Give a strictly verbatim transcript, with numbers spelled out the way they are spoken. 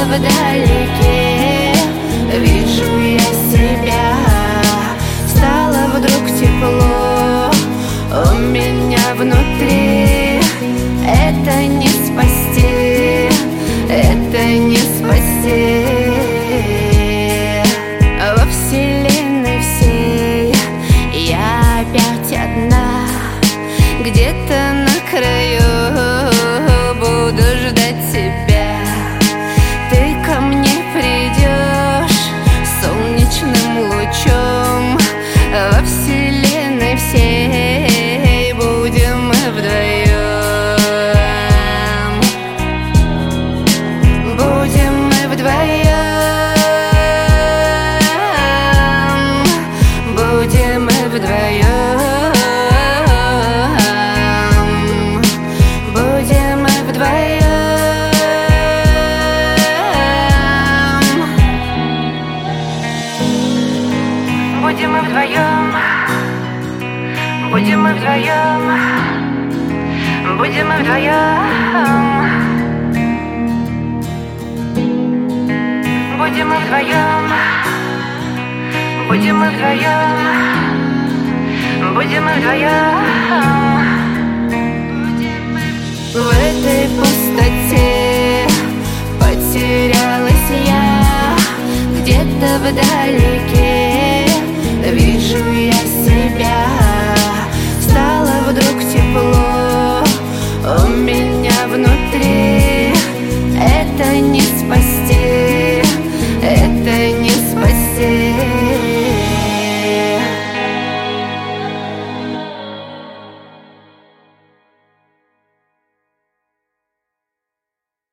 вдалеке вижу я себя. Стало вдруг тепло у меня внутри. Это не спасти, это не спасти. Во вселенной всей я опять одна. Где-то на краю буду ждать тебя. Ты ко мне придешь солнечным лучом. Во вселенной всей будем мы вдвоем. Будем мы вдвоем. Будем мы вдвоем. Будем мы вдвоем. Будем мы вдвоем. Будем мы вдвоем. Будем мы вдвоем. Будем мы вдвоем. Будем мы вдвоем. Будем мы вдвоем. В этой пустоте потерялась я. Где-то вдалеке вижу я себя. Стало вдруг тепло у меня внутри. Это не спасти,